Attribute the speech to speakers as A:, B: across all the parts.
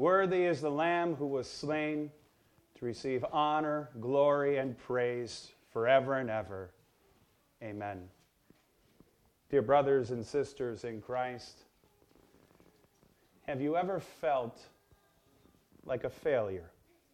A: Worthy is the Lamb who was slain to receive honor, glory, and praise forever and ever. Amen. Dear brothers and sisters in Christ, have you ever felt like a failure?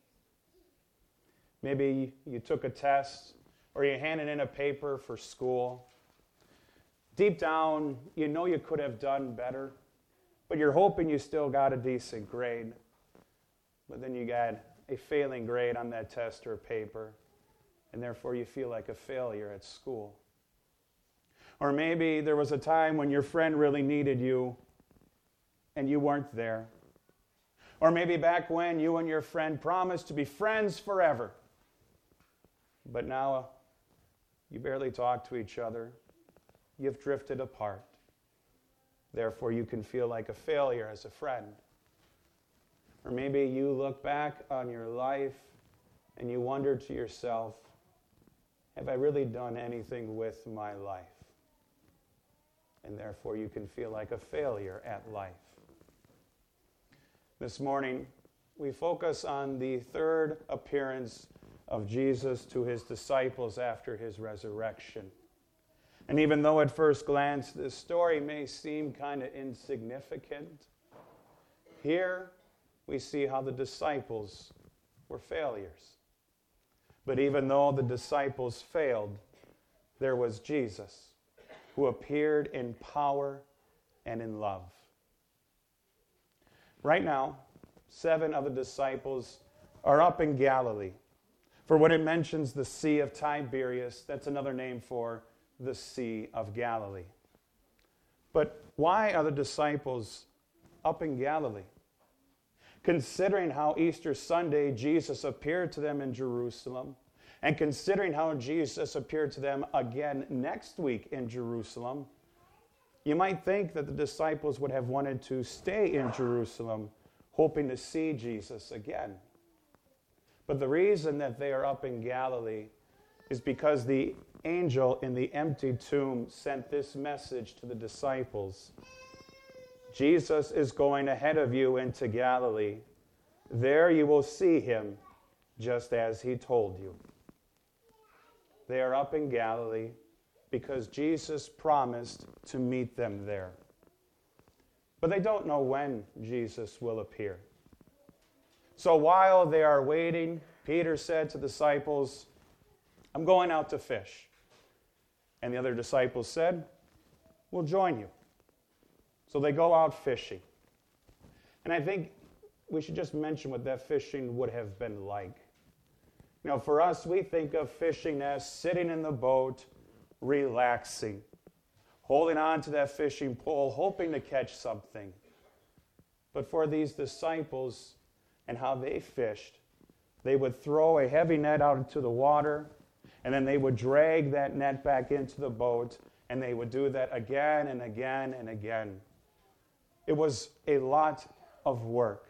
A: Maybe you took a test or you handed in a paper for school. Deep down, you know you could have done better, but you're hoping you still got a decent grade. But then you got a failing grade on that test or paper, and therefore you feel like a failure at school. Or maybe there was a time when your friend really needed you, and you weren't there. Or maybe back when you and your friend promised to be friends forever, but now you barely talk to each other. You've drifted apart. Therefore, you can feel like a failure as a friend. Or maybe you look back on your life and you wonder to yourself, have I really done anything with my life? And therefore, you can feel like a failure at life. This morning, we focus on the third appearance of Jesus to his disciples after his resurrection. And even though at first glance this story may seem kind of insignificant, here we see how the disciples were failures. But even though the disciples failed, there was Jesus who appeared in power and in love. Right now, 7 of the disciples are up in Galilee. For when it mentions the Sea of Tiberias, that's another name for the Sea of Galilee. But why are the disciples up in Galilee? Considering how Easter Sunday Jesus appeared to them in Jerusalem, and considering how Jesus appeared to them again next week in Jerusalem, you might think that the disciples would have wanted to stay in Jerusalem, hoping to see Jesus again. But the reason that they are up in Galilee is because the angel in the empty tomb sent this message to the disciples. Jesus is going ahead of you into Galilee. There you will see him, just as he told you. They are up in Galilee because Jesus promised to meet them there. But they don't know when Jesus will appear. So while they are waiting, Peter said to the disciples, I'm going out to fish. And the other disciples said, we'll join you. So they go out fishing. And I think we should just mention what that fishing would have been like. You know, for us, we think of fishing as sitting in the boat, relaxing, holding on to that fishing pole, hoping to catch something. But for these disciples and how they fished, they would throw a heavy net out into the water, and then they would drag that net back into the boat, and they would do that again and again and again. It was a lot of work.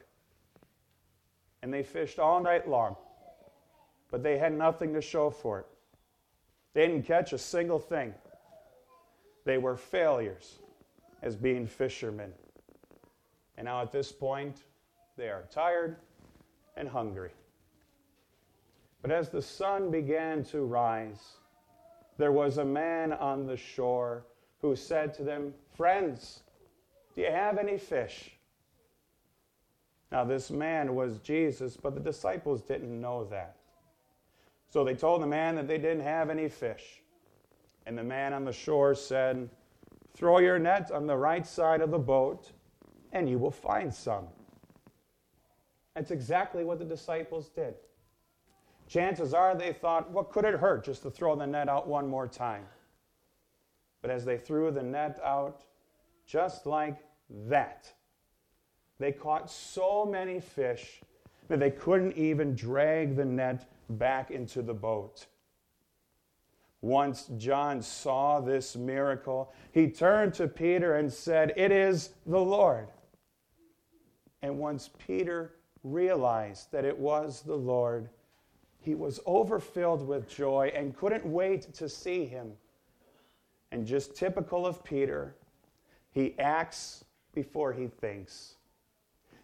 A: And they fished all night long, but they had nothing to show for it. They didn't catch a single thing. They were failures as being fishermen. And now at this point, they are tired and hungry. But as the sun began to rise, there was a man on the shore who said to them, friends, do you have any fish? Now this man was Jesus, but the disciples didn't know that. So they told the man that they didn't have any fish. And the man on the shore said, throw your net on the right side of the boat, and you will find some. That's exactly what the disciples did. Chances are they thought, what could it hurt just to throw the net out one more time? But as they threw the net out, just like that, they caught so many fish that they couldn't even drag the net back into the boat. Once John saw this miracle, he turned to Peter and said, it is the Lord. And once Peter realized that it was the Lord, he was overfilled with joy and couldn't wait to see him. And just typical of Peter, he acts before he thinks.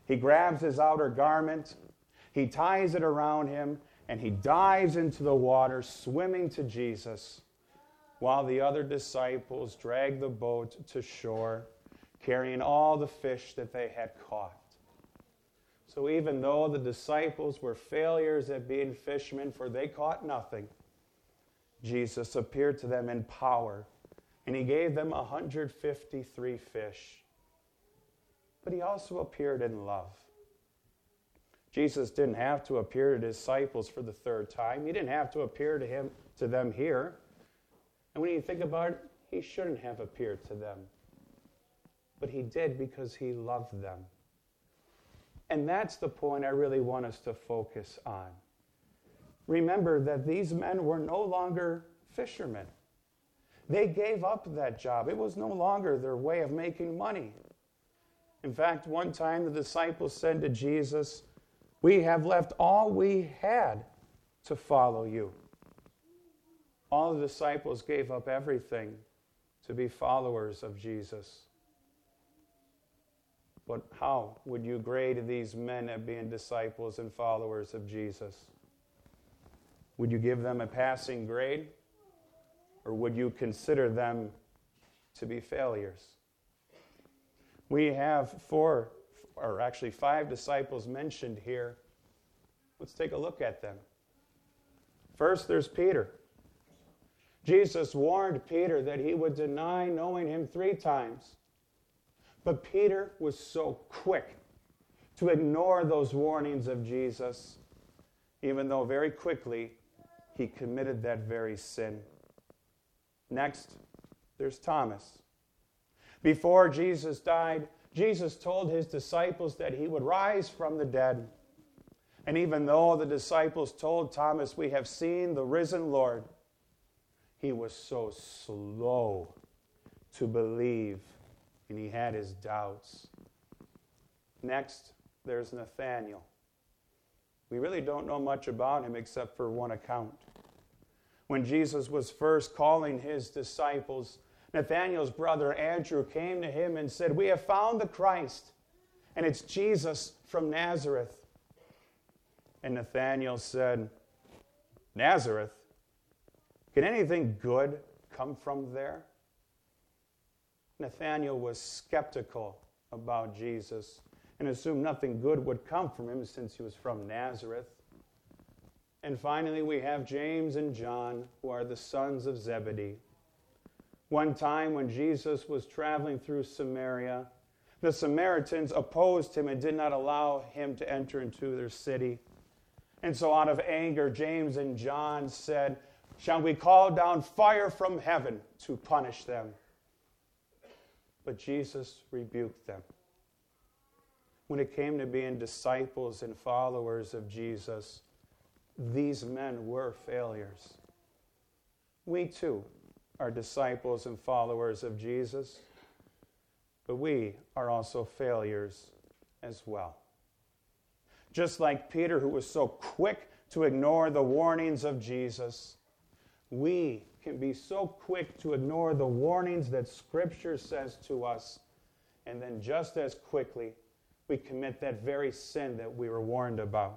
A: He grabs his outer garment, he ties it around him, and he dives into the water, swimming to Jesus, while the other disciples drag the boat to shore, carrying all the fish that they had caught. So even though the disciples were failures at being fishermen, for they caught nothing, Jesus appeared to them in power, and he gave them 153 fish. But he also appeared in love. Jesus didn't have to appear to his disciples for the third time. He didn't have to appear to them here. And when you think about it, he shouldn't have appeared to them. But he did because he loved them. And that's the point I really want us to focus on. Remember that these men were no longer fishermen. They gave up that job. It was no longer their way of making money. In fact, one time the disciples said to Jesus, "We have left all we had to follow you." All the disciples gave up everything to be followers of Jesus. But how would you grade these men at being disciples and followers of Jesus? Would you give them a passing grade? Or would you consider them to be failures? We have 5 disciples mentioned here. Let's take a look at them. First, there's Peter. Jesus warned Peter that he would deny knowing him 3 times. But Peter was so quick to ignore those warnings of Jesus, even though very quickly he committed that very sin. Next, there's Thomas. Before Jesus died, Jesus told his disciples that he would rise from the dead. And even though the disciples told Thomas, "We have seen the risen Lord," he was so slow to believe, and he had his doubts. Next, there's Nathanael. We really don't know much about him except for one account. When Jesus was first calling his disciples, Nathanael's brother Andrew came to him and said, "We have found the Christ, and it's Jesus from Nazareth." And Nathanael said, "Nazareth? Can anything good come from there?" Nathanael was skeptical about Jesus and assumed nothing good would come from him since he was from Nazareth. And finally, we have James and John, who are the sons of Zebedee. One time when Jesus was traveling through Samaria, the Samaritans opposed him and did not allow him to enter into their city. And so out of anger, James and John said, "Shall we call down fire from heaven to punish them?" But Jesus rebuked them. When it came to being disciples and followers of Jesus, these men were failures. We too are disciples and followers of Jesus, but we are also failures as well. Just like Peter, who was so quick to ignore the warnings of Jesus, we can be so quick to ignore the warnings that Scripture says to us, and then just as quickly we commit that very sin that we were warned about.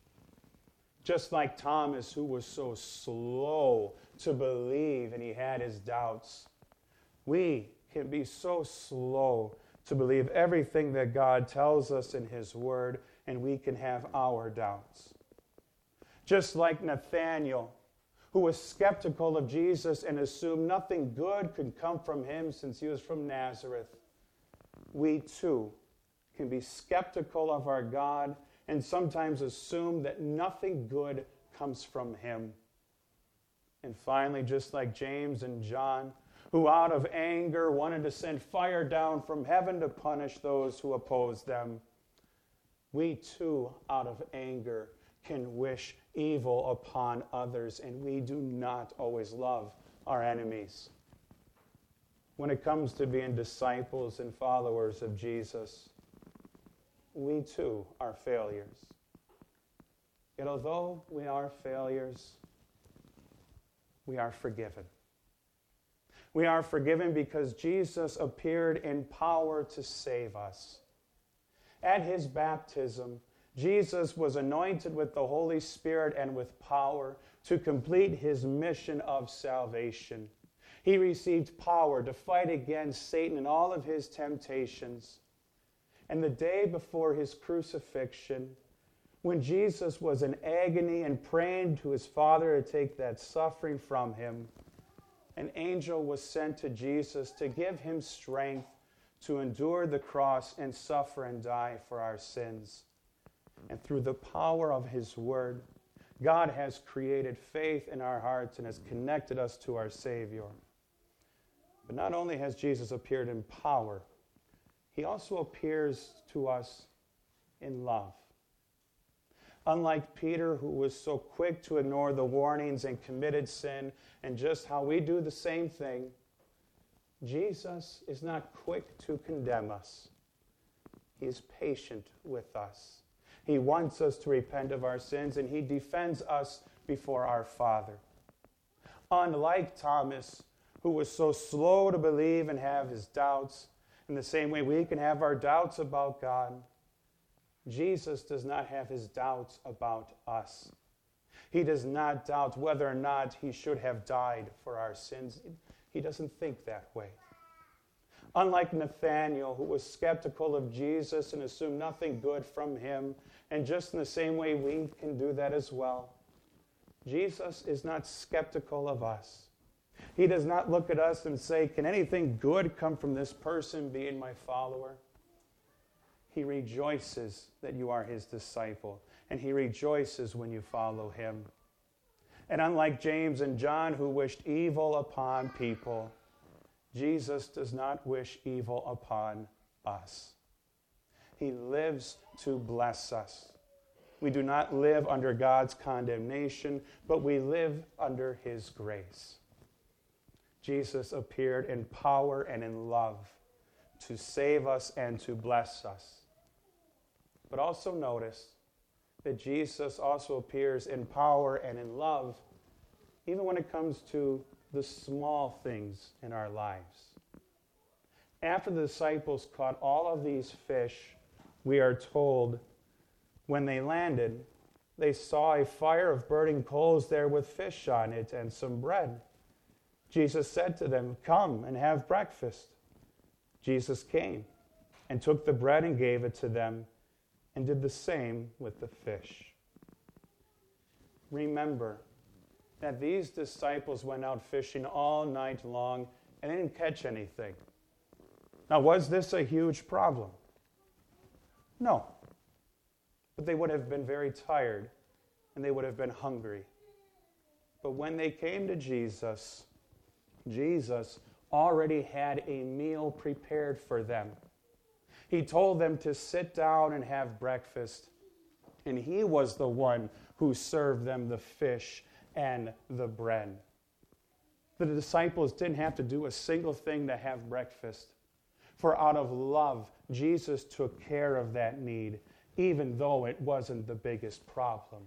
A: Just like Thomas, who was so slow to believe and he had his doubts, we can be so slow to believe everything that God tells us in his word, and we can have our doubts. Just like Nathanael, who was skeptical of Jesus and assumed nothing good could come from him since he was from Nazareth, we too can be skeptical of our God and sometimes assume that nothing good comes from him. And finally, just like James and John, who out of anger wanted to send fire down from heaven to punish those who opposed them, we too, out of anger, can wish evil upon others, and we do not always love our enemies. When it comes to being disciples and followers of Jesus, we too are failures. Yet although we are failures, we are forgiven. We are forgiven because Jesus appeared in power to save us. At his baptism, Jesus was anointed with the Holy Spirit and with power to complete his mission of salvation. He received power to fight against Satan and all of his temptations. And the day before his crucifixion, when Jesus was in agony and praying to his Father to take that suffering from him, an angel was sent to Jesus to give him strength to endure the cross and suffer and die for our sins. And through the power of his word, God has created faith in our hearts and has connected us to our Savior. But not only has Jesus appeared in power, he also appears to us in love. Unlike Peter, who was so quick to ignore the warnings and committed sin, and just how we do the same thing, Jesus is not quick to condemn us. He is patient with us. He wants us to repent of our sins, and he defends us before our Father. Unlike Thomas, who was so slow to believe and have his doubts, in the same way we can have our doubts about God, Jesus does not have his doubts about us. He does not doubt whether or not he should have died for our sins. He doesn't think that way. Unlike Nathanael, who was skeptical of Jesus and assumed nothing good from him, and just in the same way we can do that as well, Jesus is not skeptical of us. He does not look at us and say, can anything good come from this person being my follower? He rejoices that you are his disciple, and he rejoices when you follow him. And unlike James and John, who wished evil upon people, Jesus does not wish evil upon us. He lives to bless us. We do not live under God's condemnation, but we live under his grace. Jesus appeared in power and in love to save us and to bless us. But also notice that Jesus also appears in power and in love even when it comes to the small things in our lives. After the disciples caught all of these fish, we are told when they landed, they saw a fire of burning coals there with fish on it and some bread. Jesus said to them, "Come and have breakfast." Jesus came and took the bread and gave it to them and did the same with the fish. Remember that these disciples went out fishing all night long and they didn't catch anything. Now, was this a huge problem? No. But they would have been very tired and they would have been hungry. But when they came to Jesus, Jesus already had a meal prepared for them. He told them to sit down and have breakfast, and he was the one who served them the fish and the bread. The disciples didn't have to do a single thing to have breakfast, for out of love, Jesus took care of that need, even though it wasn't the biggest problem.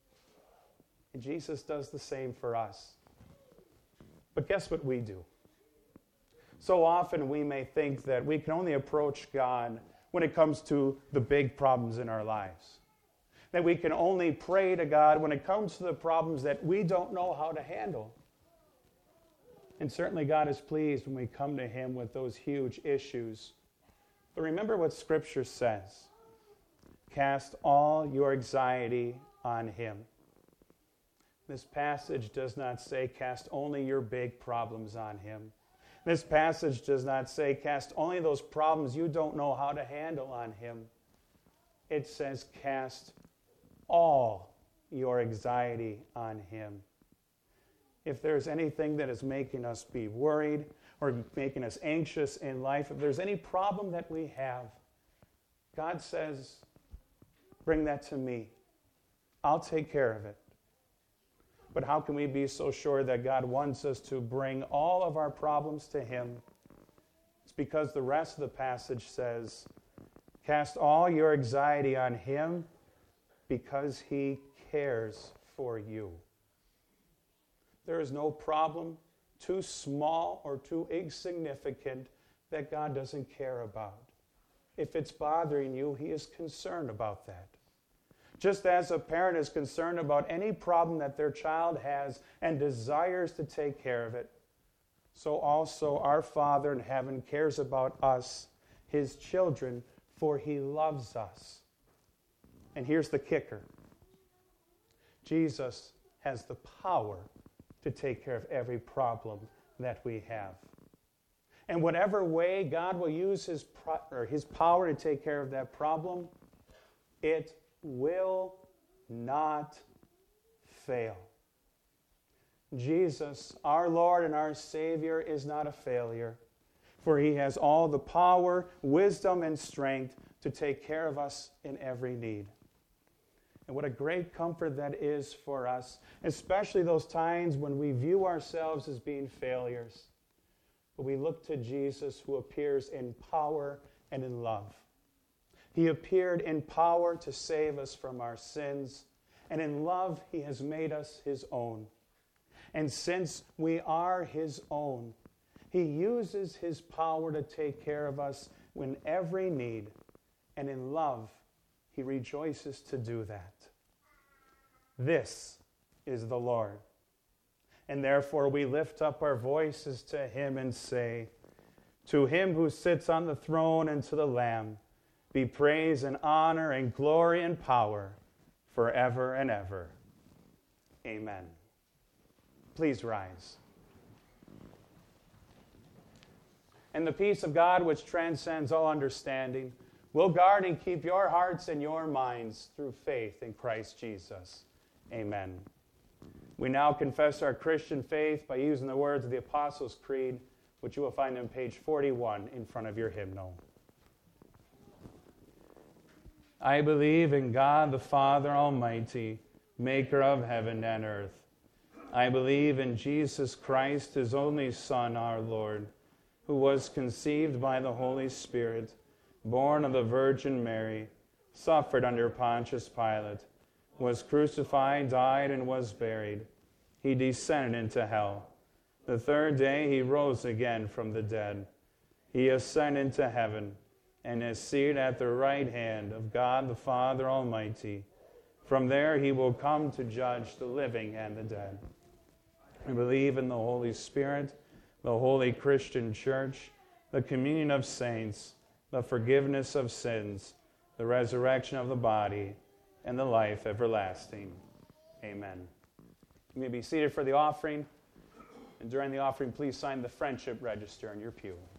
A: And Jesus does the same for us. But guess what we do? So often we may think that we can only approach God when it comes to the big problems in our lives. That we can only pray to God when it comes to the problems that we don't know how to handle. And certainly God is pleased when we come to him with those huge issues. But remember what Scripture says. Cast all your anxiety on him. This passage does not say cast only your big problems on him. This passage does not say cast only those problems you don't know how to handle on him. It says cast all your anxiety on him. If there's anything that is making us be worried or making us anxious in life, if there's any problem that we have, God says, bring that to me. I'll take care of it. But how can we be so sure that God wants us to bring all of our problems to him? It's because the rest of the passage says, cast all your anxiety on him because he cares for you. There is no problem too small or too insignificant that God doesn't care about. If it's bothering you, he is concerned about that. Just as a parent is concerned about any problem that their child has and desires to take care of it, so also our Father in heaven cares about us, his children, for he loves us. And here's the kicker. Jesus has the power to take care of every problem that we have. And whatever way God will use his power to take care of that problem, it will not fail. Jesus, our Lord and our Savior, is not a failure, for he has all the power, wisdom, and strength to take care of us in every need. And what a great comfort that is for us, especially those times when we view ourselves as being failures. But we look to Jesus, who appears in power and in love. He appeared in power to save us from our sins, and in love he has made us his own. And since we are his own, he uses his power to take care of us in every need, and in love he rejoices to do that. This is the Lord. And therefore we lift up our voices to him and say, to him who sits on the throne and to the Lamb, be praise and honor and glory and power forever and ever. Amen. Please rise. And the peace of God, which transcends all understanding, will guard and keep your hearts and your minds through faith in Christ Jesus. Amen. We now confess our Christian faith by using the words of the Apostles' Creed, which you will find on page 41 in front of your hymnal. I believe in God the Father Almighty, maker of heaven and earth. I believe in Jesus Christ, his only Son, our Lord, who was conceived by the Holy Spirit, born of the Virgin Mary, suffered under Pontius Pilate, was crucified, died, and was buried. He descended into hell. The third day he rose again from the dead. He ascended into heaven, and is seated at the right hand of God the Father Almighty. From there he will come to judge the living and the dead. I believe in the Holy Spirit, the holy Christian Church, the communion of saints, the forgiveness of sins, the resurrection of the body, and the life everlasting. Amen. You may be seated for the offering. And during the offering, please sign the friendship register in your pew.